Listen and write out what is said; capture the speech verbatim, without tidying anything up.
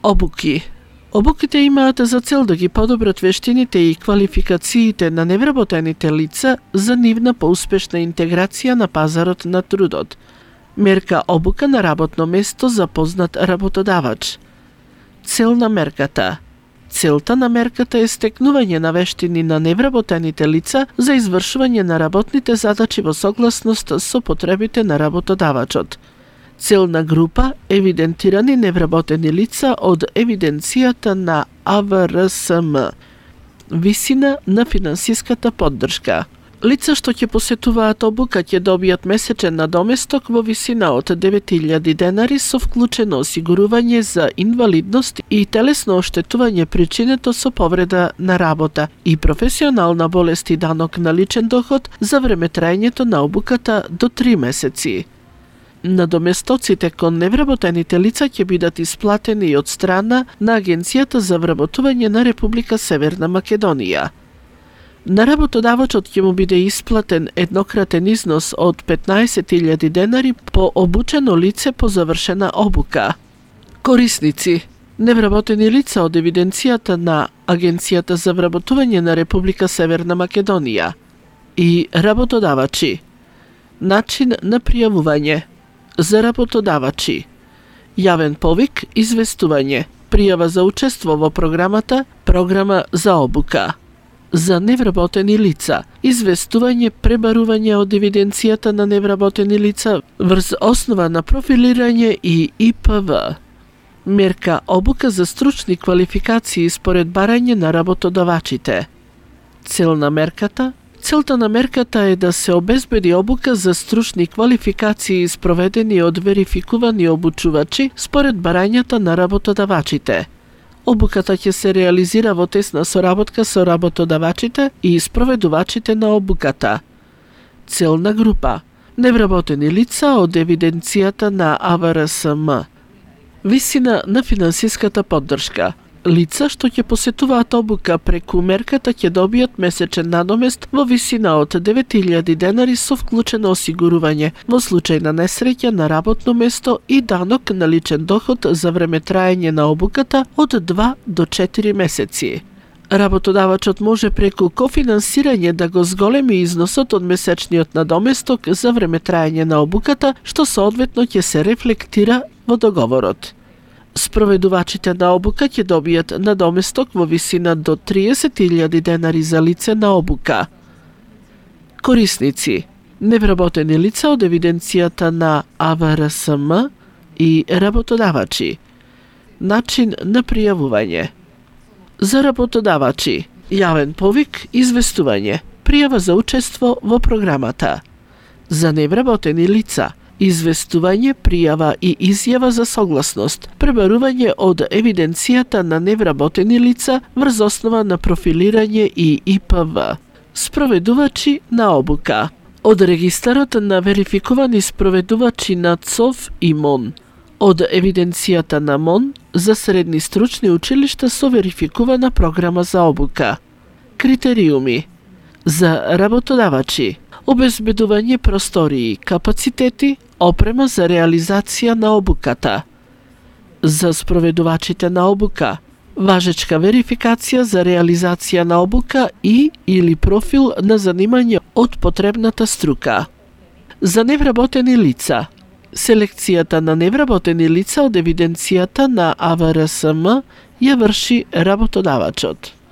Обуки. Обуките имаат за цел да ги подобрат вештините и квалификациите на невработените лица за нивна поуспешна интеграција на пазарот на трудот. Мерка обука на работно место за познат работодавач. Цел на мерката. Целта на мерката е стекнување на вештини на невработените лица за извршување на работните задачи во согласност со потребите на работодавачот. Целна група – евидентирани невработени лица од евиденцијата на А В Р С М. Висина на финансиската поддршка. Лица што ќе посетуваат обука ќе добијат месечен надоместок во висина од девет илјади денари со вклучено осигурување за инвалидност и телесно оштетување причинето со повреда на работа и професионална болест и данок на личен доход за време траењето на обуката до три месеци. Надоместоците кон невработените лица ќе бидат исплатени од страна на Агенцијата за вработување на Република Северна Македонија. На работодавачот ќе му биде исплатен еднократен износ од петнаесет илјади денари по обучено лице по завршена обука. Корисници. Невработени лица од евиденцијата на Агенцијата за вработување на Република Северна Македонија и работодавачи. Начин на пријавување. За работодавачи. Јавен повик, известување, пријава за учество во програмата, програма за обука. За невработени лица, известување, пребарување од евиденцијата на невработени лица врз основа на профилирање и И П В. Мерка обука за стручни квалификации според барање на работодавачите. Цел на мерката. Целта на мерката е да се обезбеди обука за стручни квалификации спроведени од верификувани обучувачи според барањата на работодавачите. Обуката ќе се реализира во тесна соработка со работодавачите и спроведувачите на обуката. Целна група. Невработени лица од евиденцијата на А В Р С М. Висина на финансиската поддршка. Лица што ќе посетуваат обука преку мерката ќе добијат месечен надомест во висина од девет илјади денари со вклучено осигурување во случај на несреќа на работно место и данок на личен доход за време траење на обуката од два до четири месеци. Работодавачот може преку кофинансирање да го зголеми износот од месечниот надоместок за време траење на обуката, што соодветно ќе се рефлектира во договорот. Спроведувачите на обука ќе добијат надоместок во висина до триесет илјади денари за лице на обука. Корисници. Невработени лица од евиденцијата на А В Р С М и работодавачи. Начин на пријавување. За работодавачи. Јавен повик, известување, пријава за учество во програмата. За невработени лица. Известување, пријава и изјава за согласност, пребарување од евиденцијата на невработени лица врз основа на профилирање и И П В. Спроведувачи на обука. Од регистарот на верификувани спроведувачи на Ц O В и М O N. Од евиденцијата на М O N за средни стручни училишта со верификувана програма за обука. Критериуми. За работодавачи. Обезбедување простории, капацитети, опрема за реализација на обуката. За спроведувачите на обука. Важечка верификација за реализација на обука и или профил на занимање од потребната струка. За невработени лица. Селекцијата на невработени лица од евиденцијата на А В Р С М ја врши работодавачот.